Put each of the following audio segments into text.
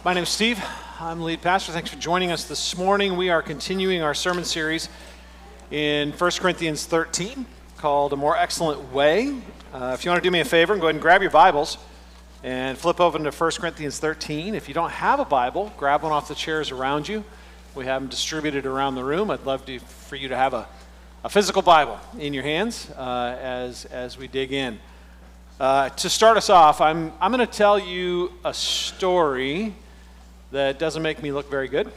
My name's Steve. I'm the lead pastor. Thanks for joining us this morning. We are continuing our sermon series in 1 Corinthians 13 called A More Excellent Way. If you want to do me a favor, go ahead and grab your Bibles and flip open to 1 Corinthians 13. If you don't have a Bible, grab one off the chairs around you. We have them distributed around the room. I'd love for you to have a physical Bible in your hands as we dig in. To start us off, I'm going to tell you a story that doesn't make me look very good.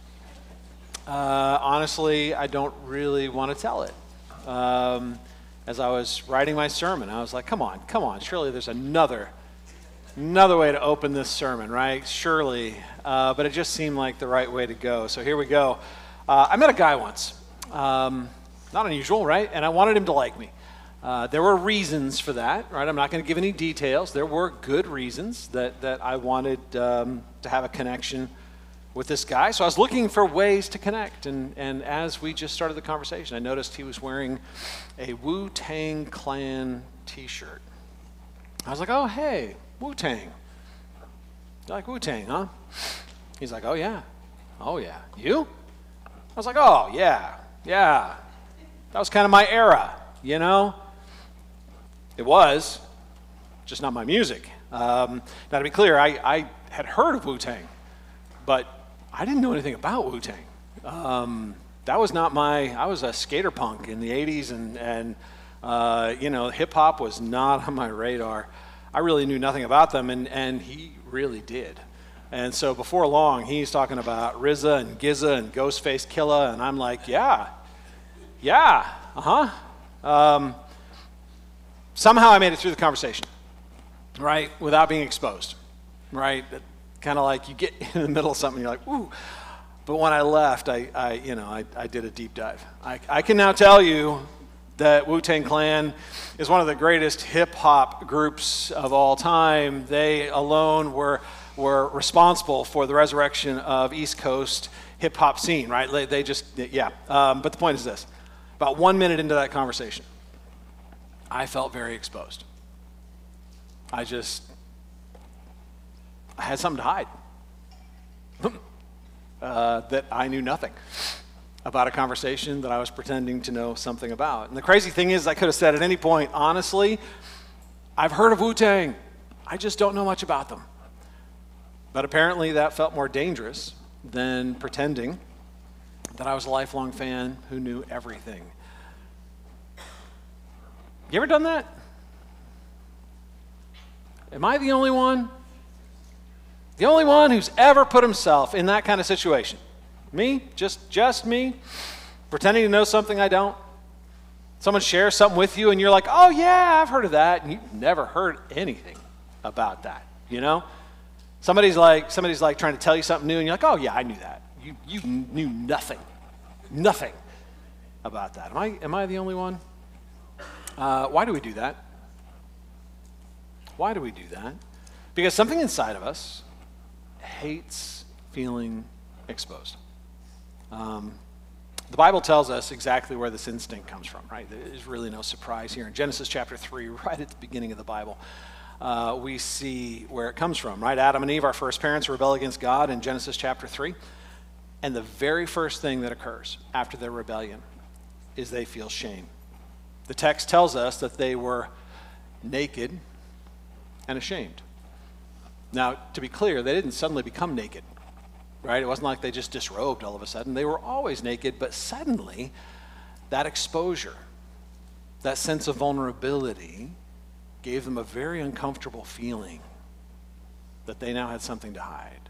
Honestly, I don't really want to tell it. As I was writing my sermon, I was like, come on, surely there's another way to open this sermon, right? Surely. But it just seemed like the right way to go. So here we go. I met a guy once. Not unusual, right? And I wanted him to like me. There were reasons for that, right? I'm not going to give any details. There were good reasons that I wanted to have a connection with this guy. So I was looking for ways to connect. And as we just started the conversation, I noticed he was wearing a Wu-Tang Clan t-shirt. I was like, oh, hey, Wu-Tang. You like Wu-Tang, huh? He's like, oh, yeah. Oh, yeah. You? I was like, oh, yeah. That was kind of my era, you know? It was, just not my music. Now, to be clear, I had heard of Wu-Tang, but I didn't know anything about Wu-Tang. That was not I was a skater punk in the 80s, and hip-hop was not on my radar. I really knew nothing about them, and he really did. And so before long, he's talking about RZA and GZA and Ghostface Killah, and I'm like, yeah, somehow I made it through the conversation, right, without being exposed, right? Kind of like you get in the middle of something, you're like, ooh. But when I left, I did a deep dive. I can now tell you that Wu-Tang Clan is one of the greatest hip-hop groups of all time. They alone were responsible for the resurrection of East Coast hip-hop scene, right? But the point is this. About 1 minute into that conversation, I felt very exposed. I had something to hide. That I knew nothing about a conversation that I was pretending to know something about. And the crazy thing is, I could have said at any point, honestly, I've heard of Wu-Tang. I just don't know much about them. But apparently that felt more dangerous than pretending that I was a lifelong fan who knew everything. You ever done that? Am I the only one? The only one who's ever put himself in that kind of situation? Me? Just me? Pretending to know something I don't? Someone shares something with you and you're like, oh yeah, I've heard of that, and you've never heard anything about that, you know? Somebody's like trying to tell you something new and you're like, oh yeah, I knew that. You knew nothing about that. Am I the only one? Why do we do that? Why do we do that? Because something inside of us hates feeling exposed. The Bible tells us exactly where this instinct comes from, right? There's really no surprise here. In Genesis chapter 3, right at the beginning of the Bible, we see where it comes from, right? Adam and Eve, our first parents, rebel against God in Genesis chapter 3. And the very first thing that occurs after their rebellion is they feel shame. The text tells us that they were naked and ashamed. Now, to be clear, they didn't suddenly become naked, right? It wasn't like they just disrobed all of a sudden. They were always naked, but suddenly that exposure, that sense of vulnerability gave them a very uncomfortable feeling that they now had something to hide,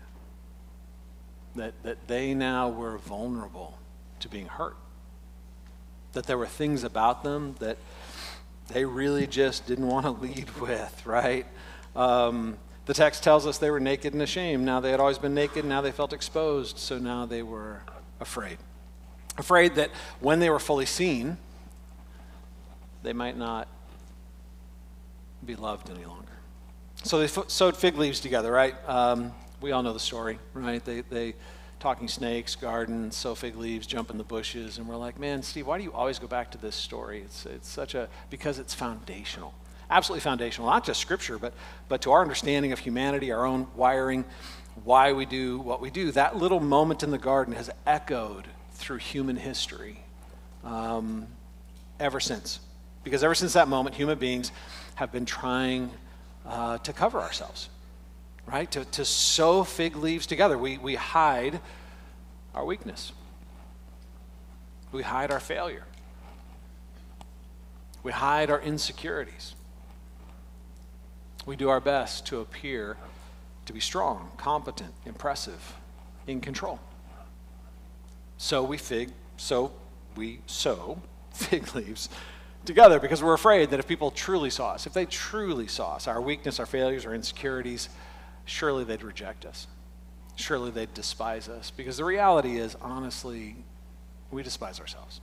that they now were vulnerable to being hurt, that there were things about them that they really just didn't want to lead with, right? The text tells us they were naked and ashamed. Now they had always been naked, now they felt exposed, so now they were afraid. Afraid that when they were fully seen, they might not be loved any longer. So they sewed fig leaves together, right? We all know the story, right? They talking snakes, gardens, sew fig leaves, jump in the bushes, and we're like, man, Steve, why do you always go back to this story? Because it's foundational. Absolutely foundational, not just Scripture, but to our understanding of humanity, our own wiring. why we do what we do. That little moment in the garden has echoed through human history ever since. Because ever since that moment, human beings have been trying to cover ourselves, right? To sew fig leaves together. We hide our weakness. We hide our failure. We hide our insecurities. We do our best to appear to be strong, competent, impressive, in control. So we sow fig leaves together because we're afraid that if people truly saw us, if they truly saw us, our weakness, our failures, our insecurities, surely they'd reject us. Surely they'd despise us. Because the reality is, honestly, we despise ourselves.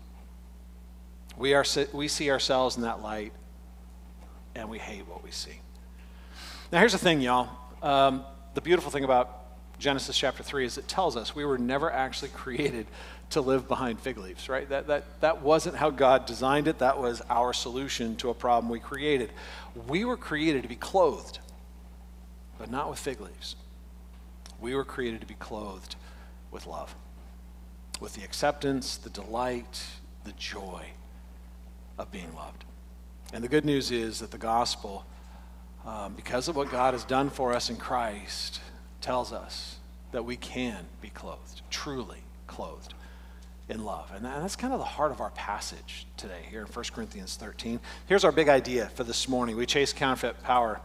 We see ourselves in that light, and we hate what we see. Now here's the thing, y'all. The beautiful thing about Genesis chapter 3 is it tells us we were never actually created to live behind fig leaves, right? That wasn't how God designed it. That was our solution to a problem we created. We were created to be clothed, but not with fig leaves. We were created to be clothed with love, with the acceptance, the delight, the joy of being loved. And the good news is that the gospel, because of what God has done for us in Christ, tells us that we can be clothed, truly clothed in love. And that's kind of the heart of our passage today here in 1 Corinthians 13. Here's our big idea for this morning. We chase counterfeit power.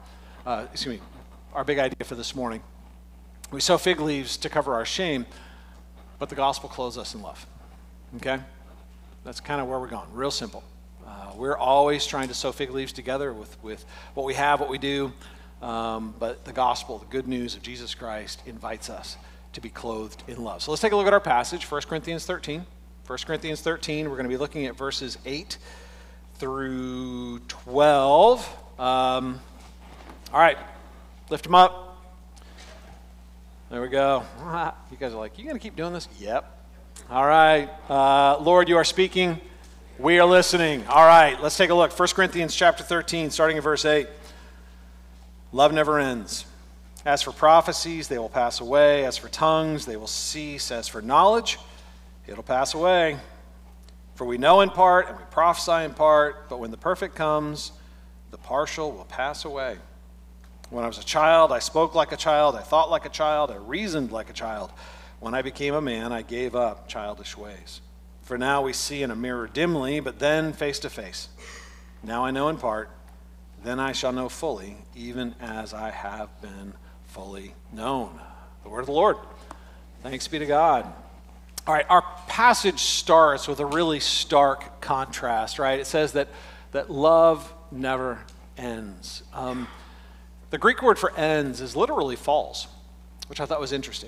Our big idea for this morning. We sow fig leaves to cover our shame, but the gospel clothes us in love. Okay? That's kind of where we're going. Real simple. We're always trying to sew fig leaves together with what we have, what we do. But the gospel, the good news of Jesus Christ, invites us to be clothed in love. So let's take a look at our passage, 1 Corinthians 13. 1 Corinthians 13, we're going to be looking at verses 8 through 12. All right, lift them up. There we go. You guys are like, you going to keep doing this? Yep. All right. Lord, you are speaking. We are listening. All right, let's take a look. 1 Corinthians chapter 13, starting in verse 8. Love never ends. As for prophecies, they will pass away. As for tongues, they will cease. As for knowledge, it'll pass away. For we know in part and we prophesy in part, but when the perfect comes, the partial will pass away. When I was a child, I spoke like a child, I thought like a child, I reasoned like a child. When I became a man, I gave up childish ways. For now we see in a mirror dimly, but then face to face. Now I know in part, then I shall know fully, even as I have been fully known. The word of the Lord. Thanks be to God. All right, our passage starts with a really stark contrast, right? It says that love never ends. The Greek word for ends is literally falls, which I thought was interesting.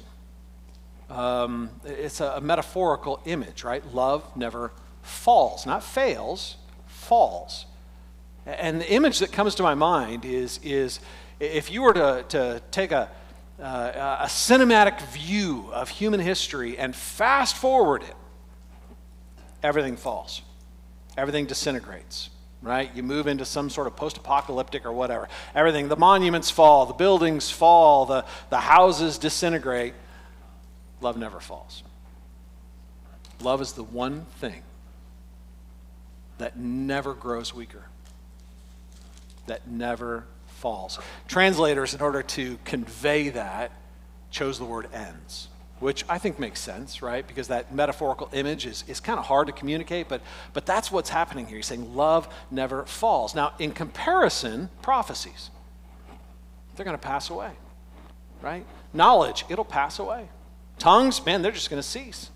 It's a metaphorical image, right? Love never falls, not fails, falls. And the image that comes to my mind is if you were to take a cinematic view of human history and fast forward it, everything falls. Everything disintegrates, right? You move into some sort of post-apocalyptic or whatever. Everything, the monuments fall, the buildings fall, the houses disintegrate. Love never falls. Love is the one thing that never grows weaker, that never falls. Translators, in order to convey that, chose the word ends, which I think makes sense, right? Because that metaphorical image is kind of hard to communicate, but that's what's happening here. He's saying love never falls. Now, in comparison, prophecies, they're going to pass away, right? Knowledge, it'll pass away. Tongues, man, they're just going to cease.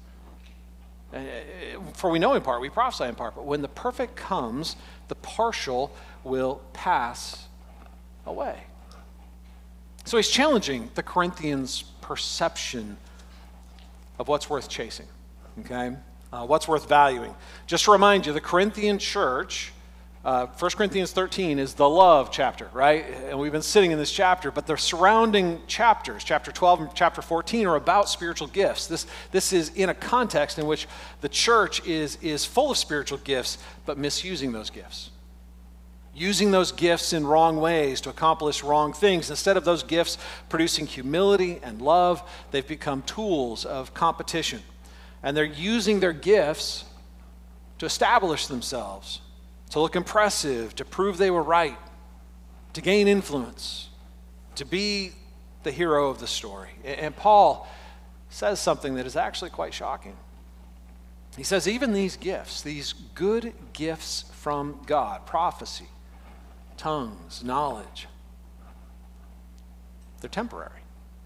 For we know in part, we prophesy in part, but when the perfect comes, the partial will pass away. So he's challenging the Corinthians' perception of what's worth chasing, okay? What's worth valuing. Just to remind you, the Corinthian church, 1 Corinthians 13 is the love chapter, right? And we've been sitting in this chapter, but the surrounding chapters, chapter 12 and chapter 14, are about spiritual gifts. This is in a context in which the church is full of spiritual gifts, but misusing those gifts. using those gifts in wrong ways to accomplish wrong things. Instead of those gifts producing humility and love, they've become tools of competition. And they're using their gifts to establish themselves, to look impressive, to prove they were right, to gain influence, to be the hero of the story. And Paul says something that is actually quite shocking. He says, even these gifts, these good gifts from God, prophecy, tongues, knowledge, they're temporary.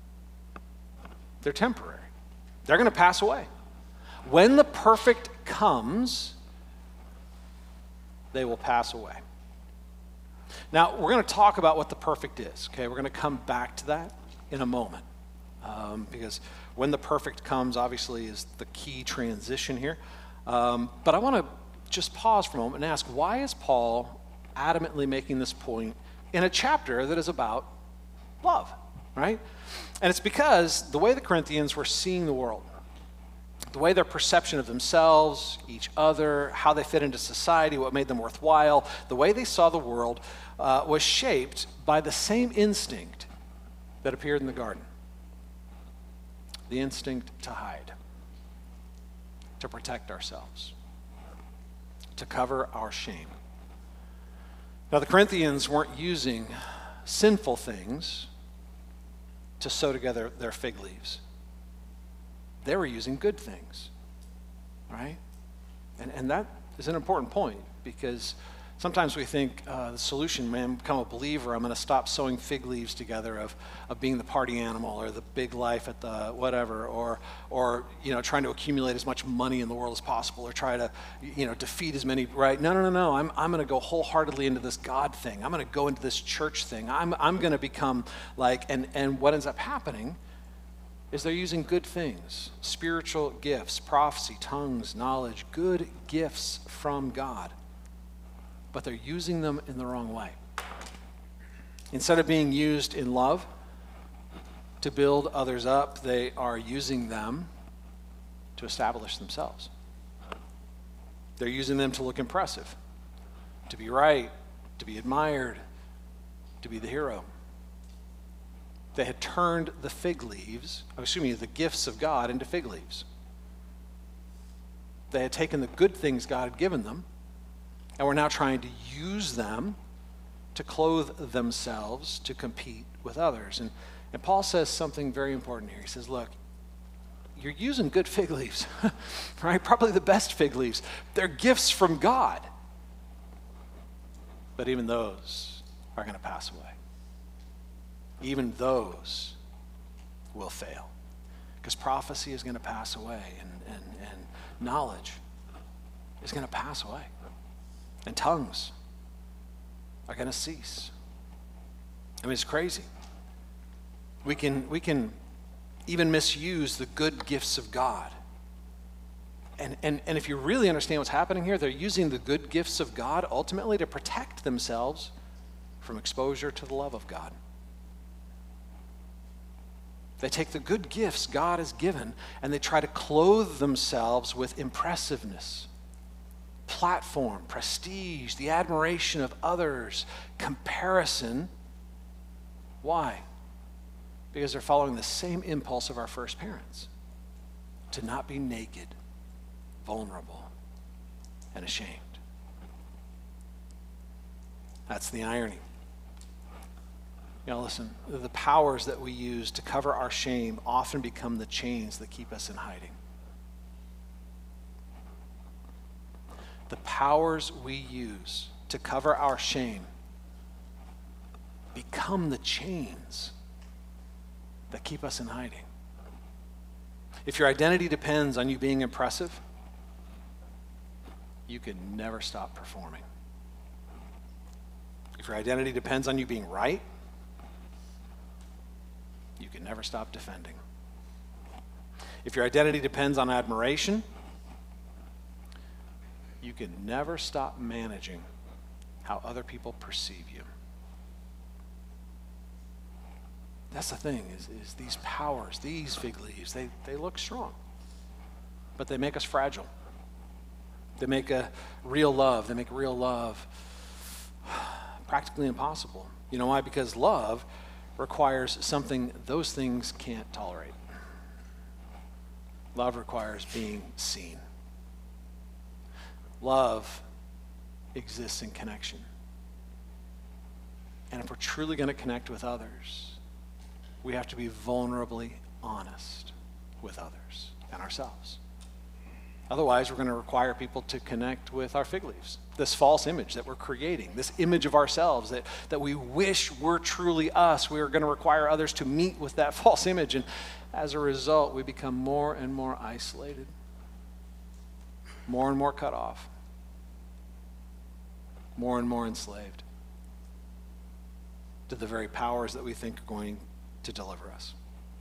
They're temporary. They're going to pass away. When the perfect comes, they will pass away. Now, we're going to talk about what the perfect is, okay? We're going to come back to that in a moment. Because when the perfect comes, obviously, is the key transition here. But I want to just pause for a moment and ask, why is Paul adamantly making this point in a chapter that is about love, right? And it's because the way the Corinthians were seeing the world, the way their perception of themselves, each other, how they fit into society, what made them worthwhile, the way they saw the world was shaped by the same instinct that appeared in the garden. The instinct to hide, to protect ourselves, to cover our shame. Now, the Corinthians weren't using sinful things to sew together their fig leaves. They were using good things, right? And that is an important point, because sometimes we think the solution, man, become a believer, I'm going to stop sewing fig leaves together of being the party animal or the big life at the whatever, or trying to accumulate as much money in the world as possible, or try to defeat as many, right? No. I'm going to go wholeheartedly into this God thing. I'm going to go into this church thing. I'm going to become like, and what ends up happening is they're using good things, spiritual gifts, prophecy, tongues, knowledge, good gifts from God. But they're using them in the wrong way. Instead of being used in love to build others up, they are using them to establish themselves. They're using them to look impressive, to be right, to be admired, to be the hero. They had turned the the gifts of God into fig leaves. They had taken the good things God had given them, and we're now trying to use them to clothe themselves to compete with others. And Paul says something very important here. He says, look, you're using good fig leaves, right? Probably the best fig leaves. They're gifts from God. But even those are going to pass away. Even those will fail. Because prophecy is going to pass away, and knowledge is going to pass away. And tongues are going to cease. I mean, it's crazy. We can even misuse the good gifts of God. And if you really understand what's happening here, they're using the good gifts of God ultimately to protect themselves from exposure to the love of God. They take the good gifts God has given and they try to clothe themselves with impressiveness, platform, prestige, the admiration of others, comparison. Why? Because they're following the same impulse of our first parents, to not be naked, vulnerable, and ashamed. That's the irony. Listen, the powers that we use to cover our shame often become the chains that keep us in hiding. The powers we use to cover our shame become the chains that keep us in hiding. If your identity depends on you being impressive, you can never stop performing. If your identity depends on you being right, you can never stop defending. If your identity depends on admiration, you can never stop managing how other people perceive you. That's the thing, is these powers, these fig leaves, they look strong, but they make us fragile. They make real love practically impossible. You know why? Because love requires something those things can't tolerate. Love requires being seen. Love exists in connection. And if we're truly going to connect with others, we have to be vulnerably honest with others and ourselves. Otherwise, we're going to require people to connect with our fig leaves, this false image that we're creating, this image of ourselves that we wish were truly us. We are going to require others to meet with that false image. And as a result, we become more and more isolated, more and more cut off, more and more enslaved to the very powers that we think are going to deliver us.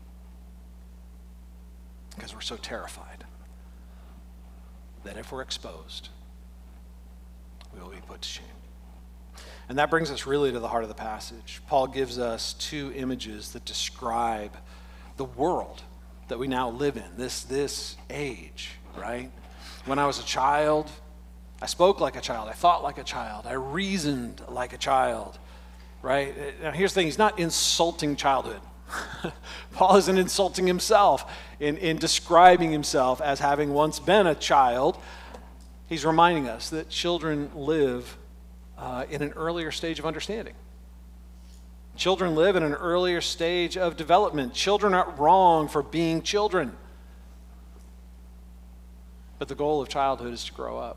Because we're so terrified that if we're exposed, we will be put to shame. And that brings us really to the heart of the passage. Paul gives us two images that describe the world that we now live in, this age, right? When I was a child, I spoke like a child, I thought like a child, I reasoned like a child, right? Now here's the thing, he's not insulting childhood. Paul isn't insulting himself in describing himself as having once been a child. He's reminding us that children live in an earlier stage of understanding. Children live in an earlier stage of development. Children aren't wrong for being children. But the goal of childhood is to grow up.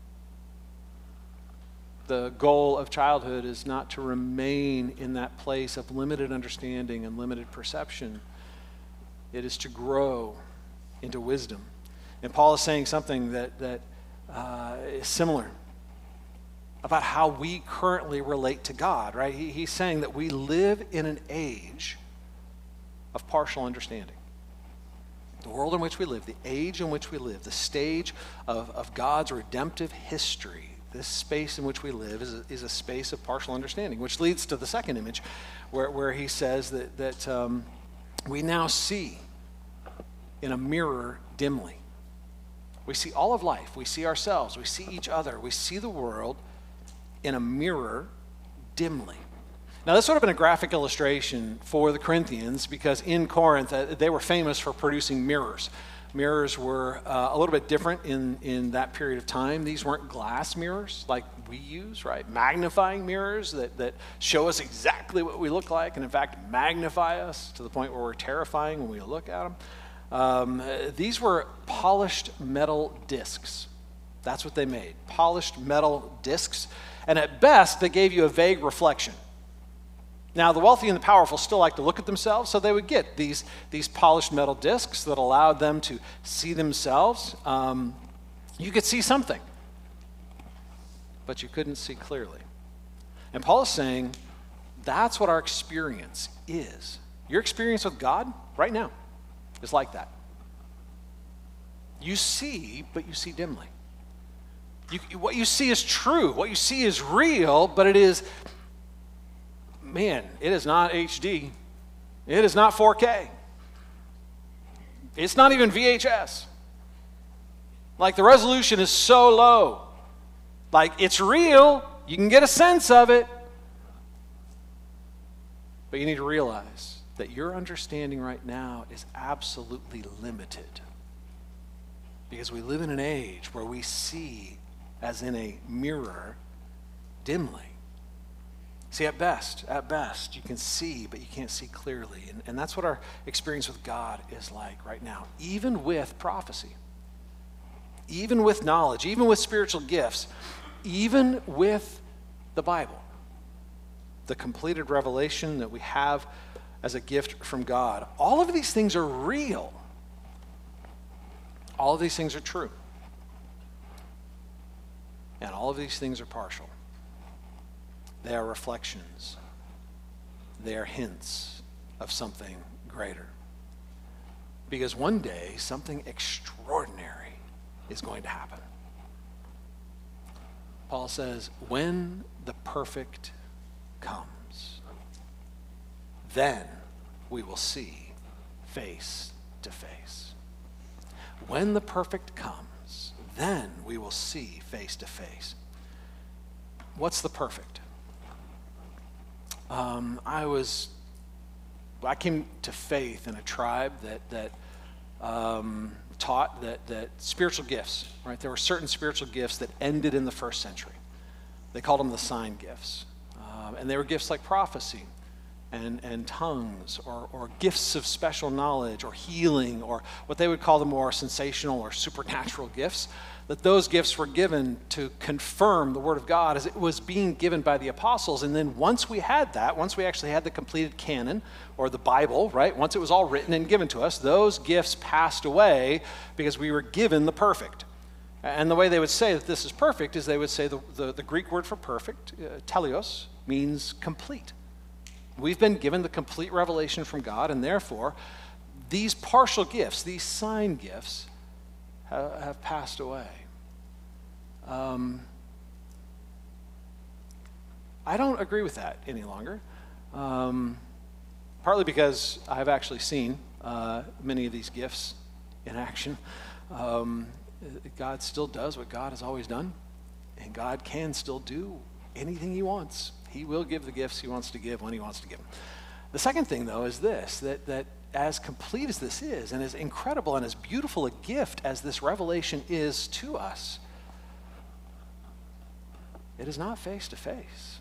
The goal of childhood is not to remain in that place of limited understanding and limited perception. It is to grow into wisdom. And Paul is saying something that is similar about how we currently relate to God, right? He's saying that we live in an age of partial understanding. The world in which we live, the age in which we live, the stage of God's redemptive history, this space in which we live is a space of partial understanding, which leads to the second image where he says that we now see in a mirror dimly. We see all of life. We see ourselves. We see each other. We see the world in a mirror dimly. Now, this would have been a graphic illustration for the Corinthians because in Corinth, they were famous for producing mirrors. Mirrors were a little bit different in that period of time. These weren't glass mirrors like we use, right? Magnifying mirrors that show us exactly what we look like and, in fact, magnify us to the point where we're terrifying when we look at them. These were polished metal discs. That's what they made, polished metal discs. And at best, they gave you a vague reflection. Now, the wealthy and the powerful still like to look at themselves, so they would get these polished metal discs that allowed them to see themselves. You could see something, but you couldn't see clearly. And Paul is saying that's what our experience is. Your experience with God right now is like that. You see, but you see dimly. What you see is true. What you see is real, but it is... Man, it is not HD. It is not 4K. It's not even VHS. Like the resolution is so low. Like it's real. You can get a sense of it. But you need to realize that your understanding right now is absolutely limited. Because we live in an age where we see as in a mirror dimly. See, at best, you can see, but you can't see clearly. And that's what our experience with God is like right now. Even with prophecy, even with knowledge, even with spiritual gifts, even with the Bible, the completed revelation that we have as a gift from God, all of these things are real. All of these things are true. And all of these things are partial. They are reflections. They are hints of something greater. Because one day, something extraordinary is going to happen. Paul says, when the perfect comes, then we will see face to face. When the perfect comes, then we will see face to face. What's the perfect? I came to faith in a tribe that taught that spiritual gifts, right? There were certain spiritual gifts that ended in the first century. They called them the sign gifts. And they were gifts like prophecy and tongues, or gifts of special knowledge, or healing, or what they would call the more sensational or supernatural gifts, that those gifts were given to confirm the Word of God as it was being given by the apostles. And then once we had that, once we actually had the completed canon, or the Bible, right, once it was all written and given to us, those gifts passed away because we were given the perfect. And the way they would say that this is perfect is they would say the Greek word for perfect, teleos, means complete. We've been given the complete revelation from God, and therefore, these partial gifts, these sign gifts, have passed away. I don't agree with that any longer, partly because I've actually seen many of these gifts in action. God still does what God has always done, and God can still do anything he wants. He will give the gifts he wants to give when he wants to give them. The second thing, though, is this, that as complete as this is, and as incredible and as beautiful a gift as this revelation is to us, it is not face to face.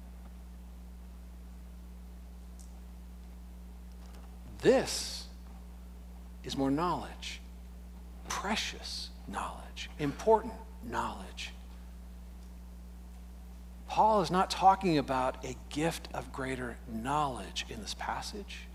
This is more knowledge, precious knowledge, important knowledge. Paul is not talking about a gift of greater knowledge in this passage.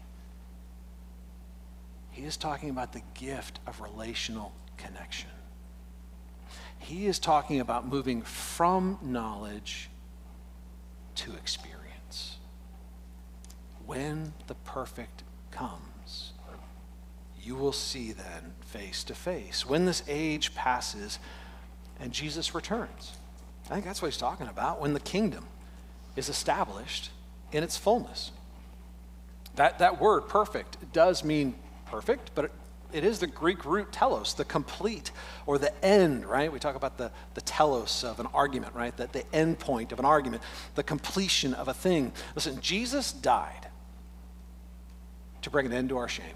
He is talking about the gift of relational connection. He is talking about moving from knowledge to experience. When the perfect comes, you will see then face to face. When this age passes and Jesus returns. I think that's what he's talking about, when the kingdom is established in its fullness. That word perfect does mean perfect, but it is the Greek root telos, the complete, or the end, right? We talk about the telos of an argument, right? The end point of an argument, the completion of a thing. Listen, Jesus died to bring an end to our shame.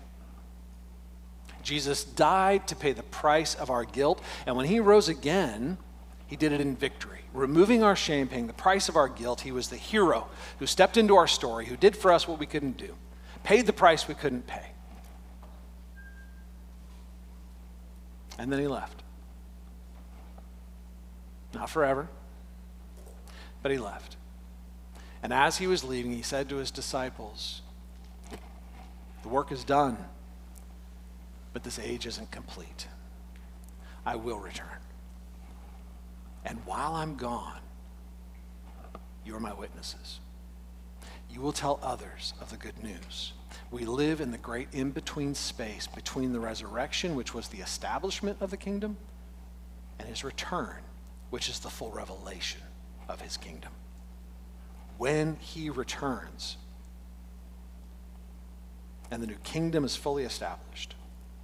Jesus died to pay the price of our guilt, and when he rose again, he did it in victory, removing our shame, paying the price of our guilt. He was the hero who stepped into our story, who did for us what we couldn't do, paid the price we couldn't pay. And then he left. Not forever, but he left. And as he was leaving, he said to his disciples, "The work is done, but this age isn't complete. I will return. And while I'm gone, you are my witnesses. You will tell others of the good news. We live in the great in-between space between the resurrection, which was the establishment of the kingdom, and his return, which is the full revelation of his kingdom. When he returns and the new kingdom is fully established,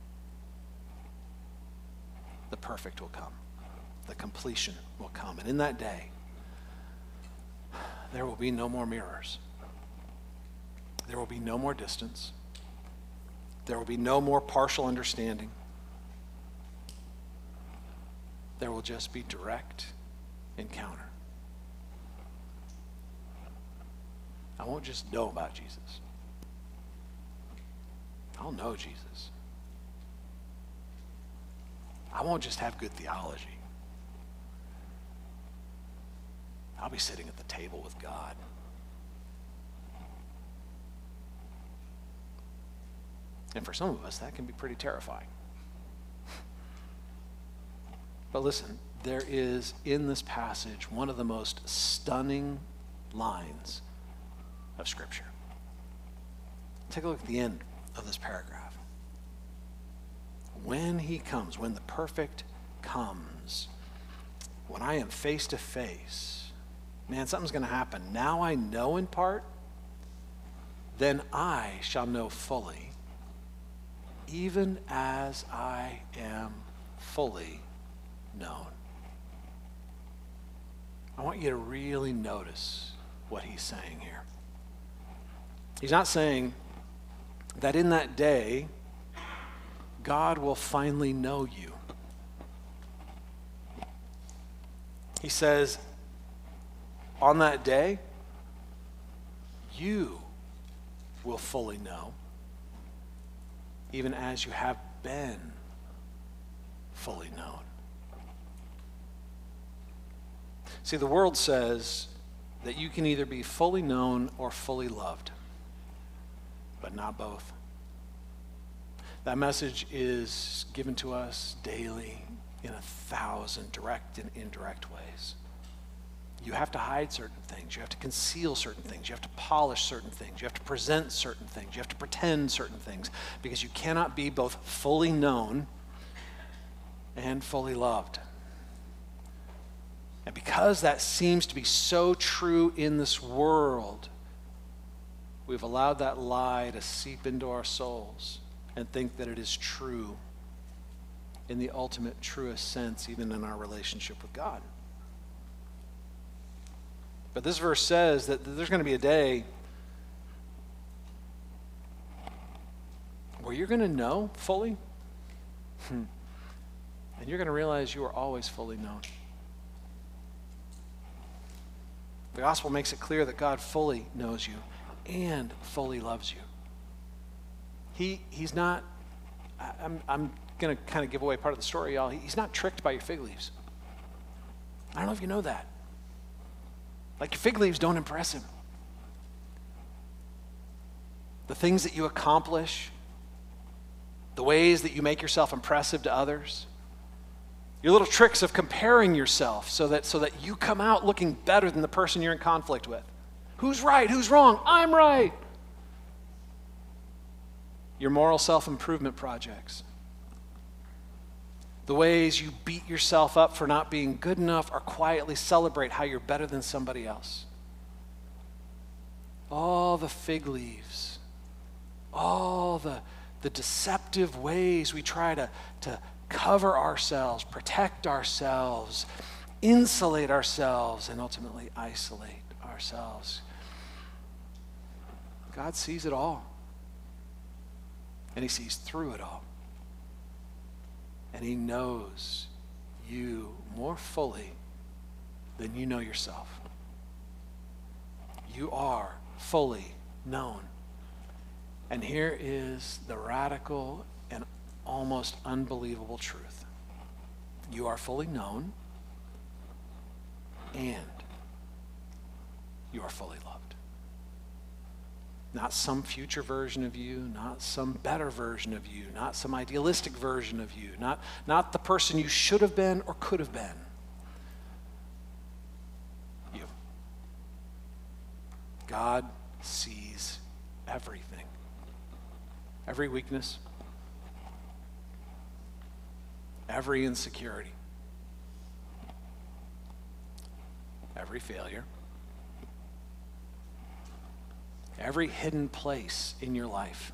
the perfect will come. The completion will come. And in that day, there will be no more mirrors. There will be no more distance. There will be no more partial understanding. There will just be direct encounter. I won't just know about Jesus. I'll know Jesus. I won't just have good theology. I'll be sitting at the table with God. And for some of us, that can be pretty terrifying. But listen, there is in this passage one of the most stunning lines of Scripture. Take a look at the end of this paragraph. When he comes, when the perfect comes, when I am face to face, man, something's going to happen. Now I know in part, then I shall know fully, even as I am fully known. I want you to really notice what he's saying here. He's not saying that in that day, God will finally know you. He says, on that day, you will fully know, even as you have been fully known. See, the world says that you can either be fully known or fully loved, but not both. That message is given to us daily in 1,000 direct and indirect ways. You have to hide certain things. You have to conceal certain things. You have to polish certain things. You have to present certain things. You have to pretend certain things, because you cannot be both fully known and fully loved. And because that seems to be so true in this world, we've allowed that lie to seep into our souls and think that it is true in the ultimate, truest sense, even in our relationship with God. But this verse says that there's going to be a day where you're going to know fully, and you're going to realize you are always fully known. The gospel makes it clear that God fully knows you and fully loves you. He's not, I'm going to kind of give away part of the story, y'all. He's not tricked by your fig leaves. I don't know if you know that. Like, your fig leaves don't impress him. The things that you accomplish, the ways that you make yourself impressive to others, your little tricks of comparing yourself so that you come out looking better than the person you're in conflict with. Who's right? Who's wrong? I'm right. Your moral self-improvement projects. The ways you beat yourself up for not being good enough or quietly celebrate how you're better than somebody else. All the fig leaves. All the deceptive ways we try to cover ourselves, protect ourselves, insulate ourselves, and ultimately isolate ourselves. God sees it all. And he sees through it all. And he knows you more fully than you know yourself. You are fully known. And here is the radical and almost unbelievable truth. You are fully known, and you are fully loved. Not some future version of you, not some better version of you, not some idealistic version of you, not the person you should have been or could have been. You. God sees everything. Every weakness, every insecurity, every failure, every hidden place in your life.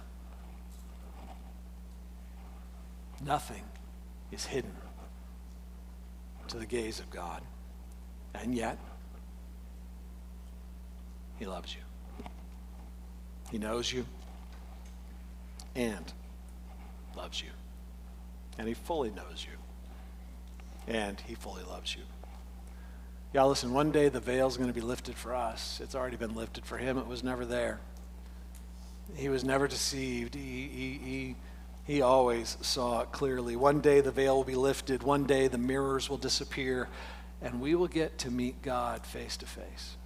Nothing is hidden to the gaze of God. And yet, he loves you. He knows you and loves you. And he fully knows you. And he fully loves you. Yeah, listen, one day the veil's going to be lifted for us. It's already been lifted for him. It was never there. He was never deceived. He always saw it clearly. One day the veil will be lifted. One day the mirrors will disappear. And we will get to meet God face to face.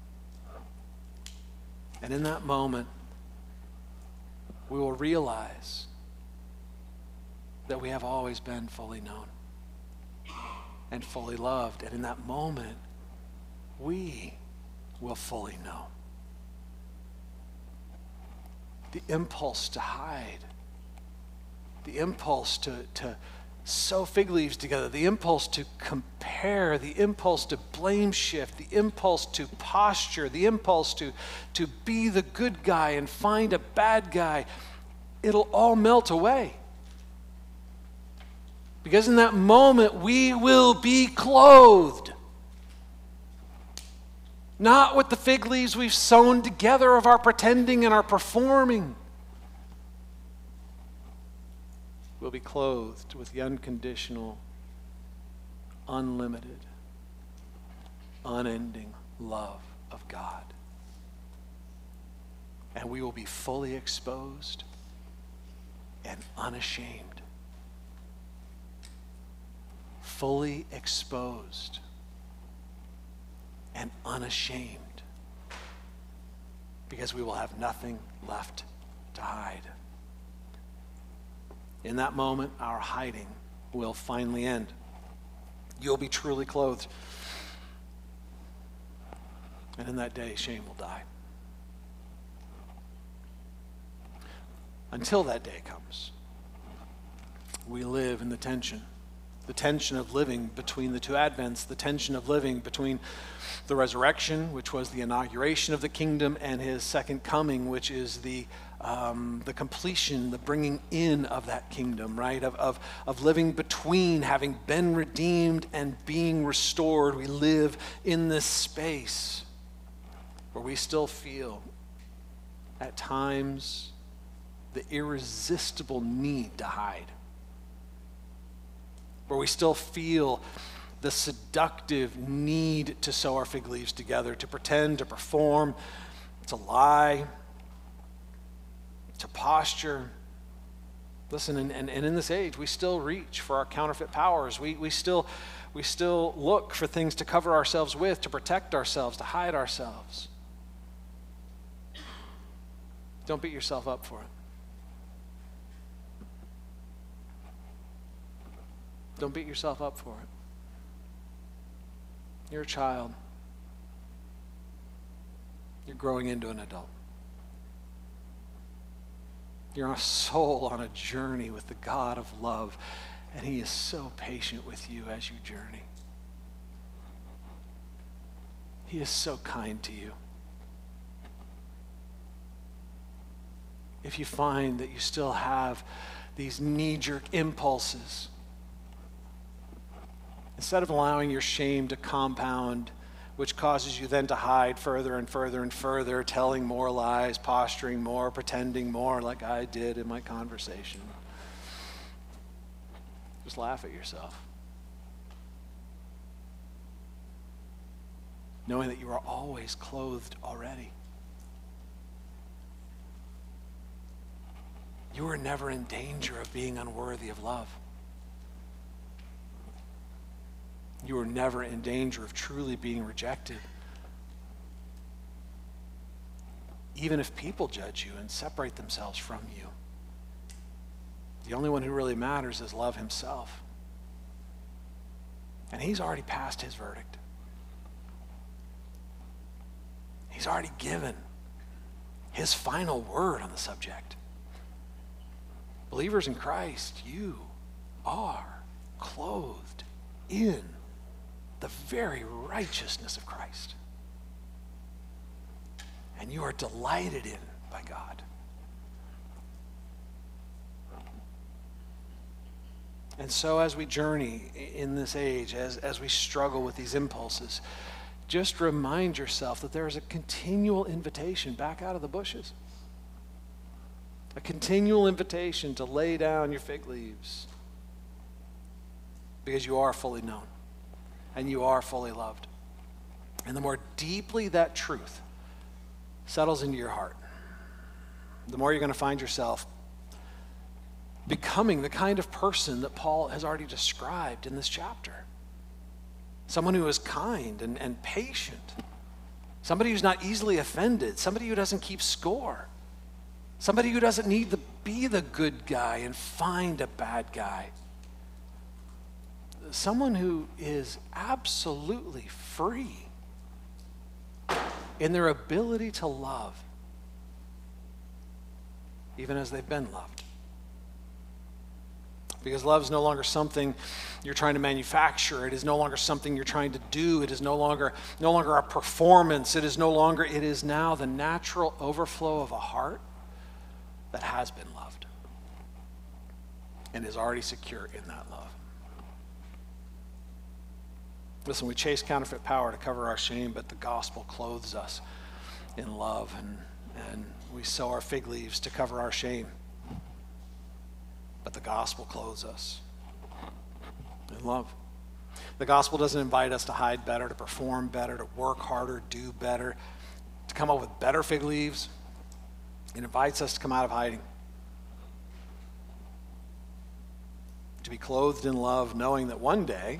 And in that moment, we will realize that we have always been fully known and fully loved. And in that moment, we will fully know. The impulse to hide, the impulse to sew fig leaves together, the impulse to compare, the impulse to blame shift, the impulse to posture, the impulse to be the good guy and find a bad guy, it'll all melt away. Because in that moment, we will be clothed. Not with the fig leaves we've sewn together of our pretending and our performing. We'll be clothed with the unconditional, unlimited, unending love of God. And we will be fully exposed and unashamed. Fully exposed and unashamed. Because we will have nothing left to hide. In that moment, our hiding will finally end. You'll be truly clothed. And in that day, shame will die. Until that day comes, we live in the tension of living between the two advents, the tension of living between the resurrection, which was the inauguration of the kingdom, and his second coming, which is the completion, the bringing in of that kingdom, right? Of living between having been redeemed and being restored. We live in this space where we still feel at times the irresistible need to hide. Where we still feel the seductive need to sew our fig leaves together, to pretend, to perform, to lie, to posture. Listen, and in this age, we still reach for our counterfeit powers. We still look for things to cover ourselves with, to protect ourselves, to hide ourselves. Don't beat yourself up for it. Don't beat yourself up for it. You're a child. You're growing into an adult. You're a soul on a journey with the God of love, and he is so patient with you as you journey. He is so kind to you. If you find that you still have these knee-jerk impulses, instead of allowing your shame to compound, which causes you then to hide further and further and further, telling more lies, posturing more, pretending more like I did in my conversation, just laugh at yourself. Knowing that you are always clothed already. You are never in danger of being unworthy of love. You are never in danger of truly being rejected. Even if people judge you and separate themselves from you, the only one who really matters is love himself. And he's already passed his verdict. He's already given his final word on the subject. Believers in Christ, you are clothed in the very righteousness of Christ. And you are delighted in by God. And so as we journey in this age, as we struggle with these impulses, just remind yourself that there is a continual invitation back out of the bushes. A continual invitation to lay down your fig leaves. Because you are fully known. And you are fully loved. And the more deeply that truth settles into your heart, the more you're going to find yourself becoming the kind of person that Paul has already described in this chapter. Someone who is kind and patient. Somebody who's not easily offended. Somebody who doesn't keep score. Somebody who doesn't need to be the good guy and find a bad guy. Someone who is absolutely free in their ability to love, even as they've been loved. Because love is no longer something you're trying to manufacture. It is no longer something you're trying to do. It is no longer a performance. It is now the natural overflow of a heart that has been loved and is already secure in that love. Listen, we chase counterfeit power to cover our shame, but the gospel clothes us in love, and we sow our fig leaves to cover our shame. But the gospel clothes us in love. The gospel doesn't invite us to hide better, to perform better, to work harder, do better, to come up with better fig leaves. It invites us to come out of hiding, to be clothed in love, knowing that one day,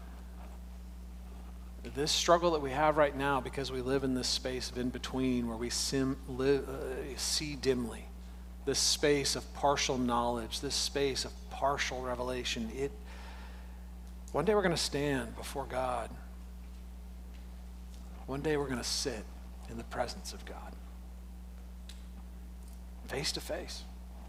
this struggle that we have right now, because we live in this space of in-between where we see dimly, this space of partial knowledge, this space of partial revelation, one day we're going to stand before God. One day we're going to sit in the presence of God, face to face.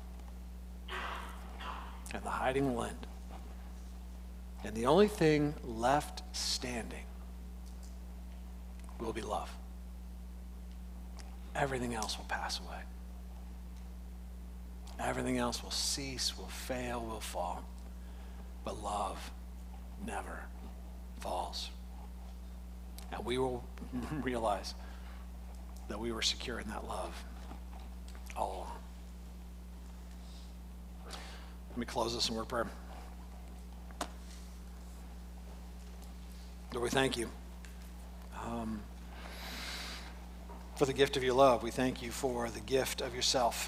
And the hiding will end. And the only thing left standing will be love. Everything else will pass away. Everything else will cease, will fail, will fall. But love never falls. And we will realize that we were secure in that love all along. Let me close this in word of prayer. Lord, we thank you for the gift of your love. We thank you for the gift of yourself.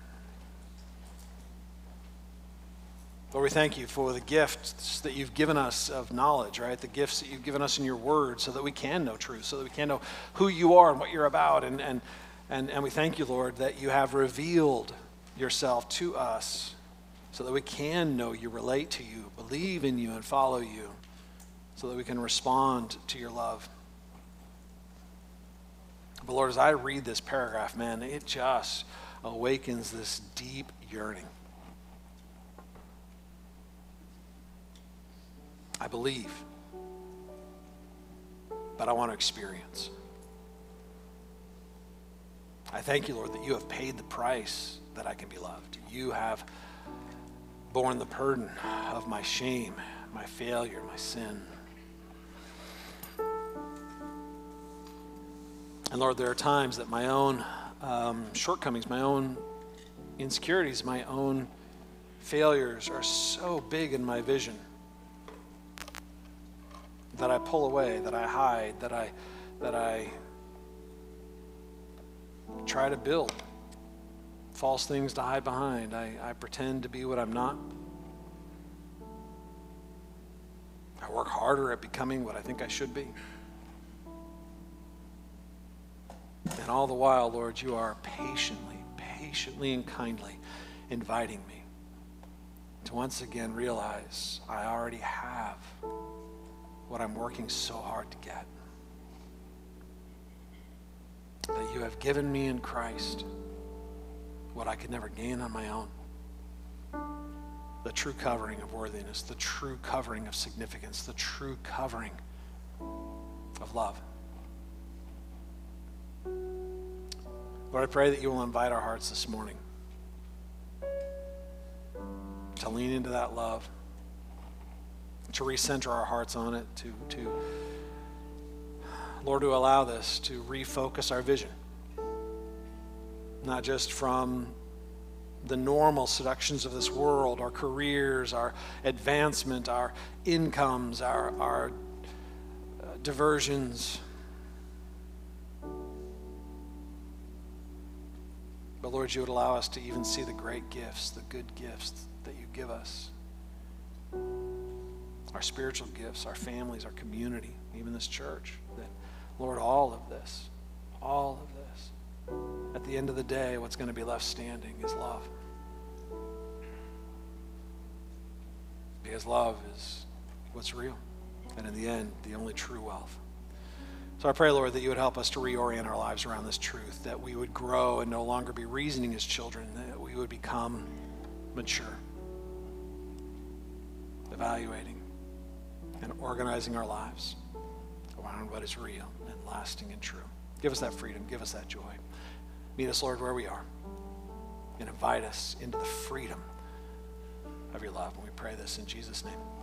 Lord, we thank you for the gifts that you've given us of knowledge, right? The gifts that you've given us in your word so that we can know truth, so that we can know who you are and what you're about. And we thank you, Lord, that you have revealed yourself to us so that we can know you, relate to you, believe in you, and follow you, so that we can respond to your love. But Lord, as I read this paragraph, man, it just awakens this deep yearning. I believe, but I want to experience. I thank you, Lord, that you have paid the price that I can be loved. You have borne the burden of my shame, my failure, my sin. And Lord, there are times that my own shortcomings, my own insecurities, my own failures are so big in my vision that I pull away, that I hide, that I try to build false things to hide behind. I pretend to be what I'm not. I work harder at becoming what I think I should be. And all the while, Lord, you are patiently and kindly inviting me to once again realize I already have what I'm working so hard to get. That you have given me in Christ what I could never gain on my own. The true covering of worthiness, the true covering of significance, the true covering of love. Lord, I pray that you will invite our hearts this morning to lean into that love, to recenter our hearts on it, to Lord, to allow this to refocus our vision, not just from the normal seductions of this world, our careers, our advancement, our incomes, our diversions. But Lord, you would allow us to even see the great gifts, the good gifts that you give us. Our spiritual gifts, our families, our community, even this church. That, Lord, all of this, at the end of the day, what's going to be left standing is love. Because love is what's real. And in the end, the only true wealth. So I pray, Lord, that you would help us to reorient our lives around this truth, that we would grow and no longer be reasoning as children, that we would become mature, evaluating and organizing our lives around what is real and lasting and true. Give us that freedom. Give us that joy. Meet us, Lord, where we are, and invite us into the freedom of your love. And we pray this in Jesus' name.